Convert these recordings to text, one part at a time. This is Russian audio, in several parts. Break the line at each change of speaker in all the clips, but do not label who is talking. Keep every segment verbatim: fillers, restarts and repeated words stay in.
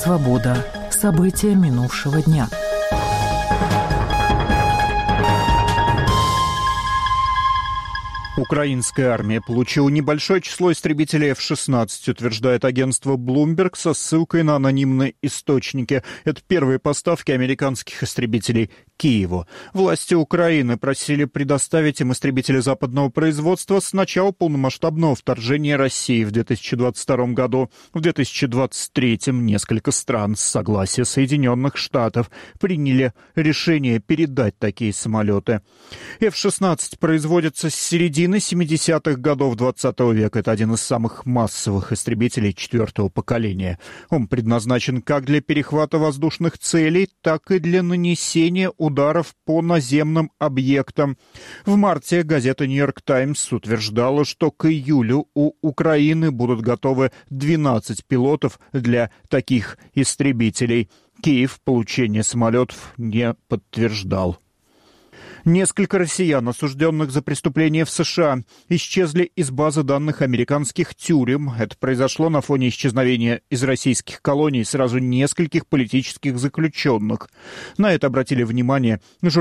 Свобода. События минувшего дня.
Украинская армия получила небольшое число истребителей эф шестнадцать, утверждает агентство Bloomberg со ссылкой на анонимные источники. Это первые поставки американских истребителей Киеву. Власти Украины просили предоставить им истребители западного производства с начала полномасштабного вторжения России в две тысячи двадцать втором году. В две тысячи двадцать третьем несколько стран с согласия Соединенных Штатов приняли решение передать такие самолеты. эф шестнадцать производится с середины семидесятых годов двадцатого века. Это один из самых массовых истребителей четвертого поколения. Он предназначен как для перехвата воздушных целей, так и для нанесения ударов по наземным объектам. В марте газета «Нью-Йорк Таймс» утверждала, что к июлю у Украины будут готовы двенадцать пилотов для таких истребителей. Киев получение самолетов не подтверждал. Несколько россиян, осужденных за преступления в США, исчезли из базы данных американских тюрем. Это произошло на фоне исчезновения из российских колоний сразу нескольких политических заключенных. На это обратили внимание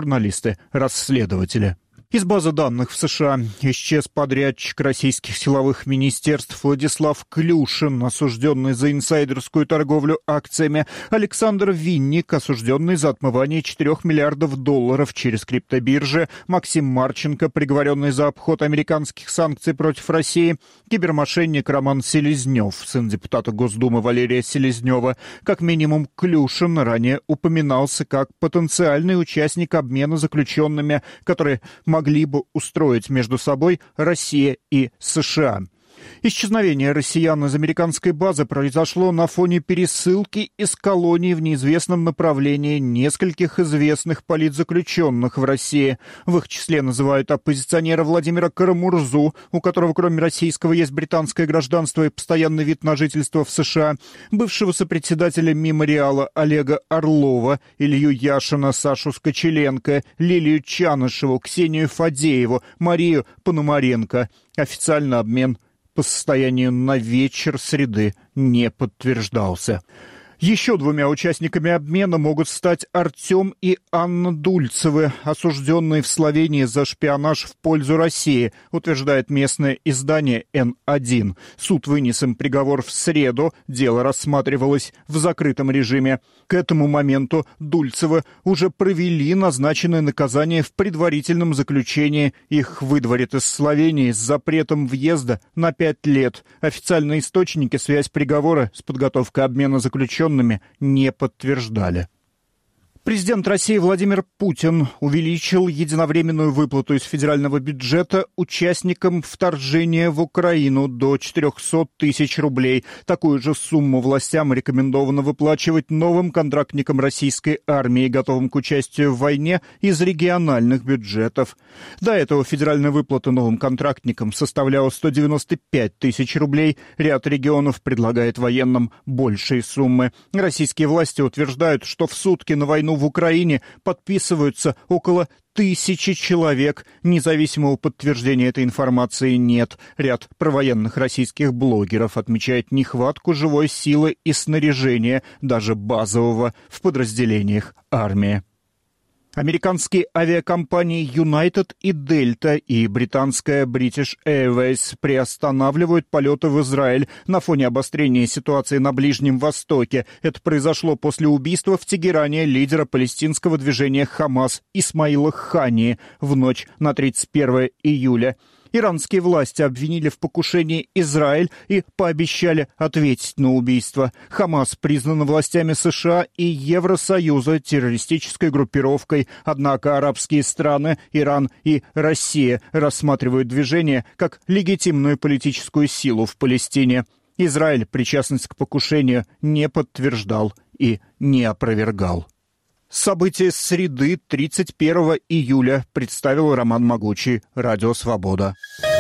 журналисты-расследователи. Из базы данных в США исчез подрядчик российских силовых министерств Владислав Клюшин, осужденный за инсайдерскую торговлю акциями, Александр Винник, осужденный за отмывание четырёх миллиардов долларов через криптобиржи, Максим Марченко, приговоренный за обход американских санкций против России, кибермошенник Роман Селезнев, сын депутата Госдумы Валерия Селезнева. Как минимум, Клюшин ранее упоминался как потенциальный участник обмена заключенными, которые могли могли бы устроить между собой Россия и США. Исчезновение россиян из американской базы произошло на фоне пересылки из колоний в неизвестном направлении нескольких известных политзаключенных в России. В их числе называют оппозиционера Владимира Карамурзу, у которого кроме российского есть британское гражданство и постоянный вид на жительство в США, бывшего сопредседателя мемориала Олега Орлова, Илью Яшина, Сашу Скочеленко, Лилию Чанышеву, Ксению Фадееву, Марию Пономаренко. Официально обмен по состоянию на вечер среды не подтверждался. Еще двумя участниками обмена могут стать Артем и Анна Дульцевы, осужденные в Словении за шпионаж в пользу России, утверждает местное издание эн один. Суд вынес им приговор в среду, дело рассматривалось в закрытом режиме. К этому моменту Дульцевы уже провели назначенное наказание в предварительном заключении. Их выдворят из Словении с запретом въезда на пять лет. Официальные источники связь приговора с подготовкой обмена заключенных не подтверждали. Президент России Владимир Путин увеличил единовременную выплату из федерального бюджета участникам вторжения в Украину до четыреста тысяч рублей. Такую же сумму властям рекомендовано выплачивать новым контрактникам российской армии, готовым к участию в войне, из региональных бюджетов. До этого федеральная выплата новым контрактникам составляла сто девяносто пять тысяч рублей. Ряд регионов предлагает военным большие суммы. Российские власти утверждают, что в сутки на войну в Украине подписываются около тысячи человек. Независимого подтверждения этой информации нет. Ряд провоенных российских блогеров отмечает нехватку живой силы и снаряжения, даже базового, в подразделениях армии. Американские авиакомпании United и Delta и британская British Airways приостанавливают полеты в Израиль на фоне обострения ситуации на Ближнем Востоке. Это произошло после убийства в Тегеране лидера палестинского движения «Хамас» Исмаила Хании в ночь на тридцать первое июля. Иранские власти обвинили в покушении Израиль и пообещали ответить на убийство. Хамас признан властями США и Евросоюза террористической группировкой. Однако арабские страны, Иран и Россия рассматривают движение как легитимную политическую силу в Палестине. Израиль причастность к покушению не подтверждал и не опровергал. События среды тридцать первого июля представил Роман Могучий, Радио Свобода.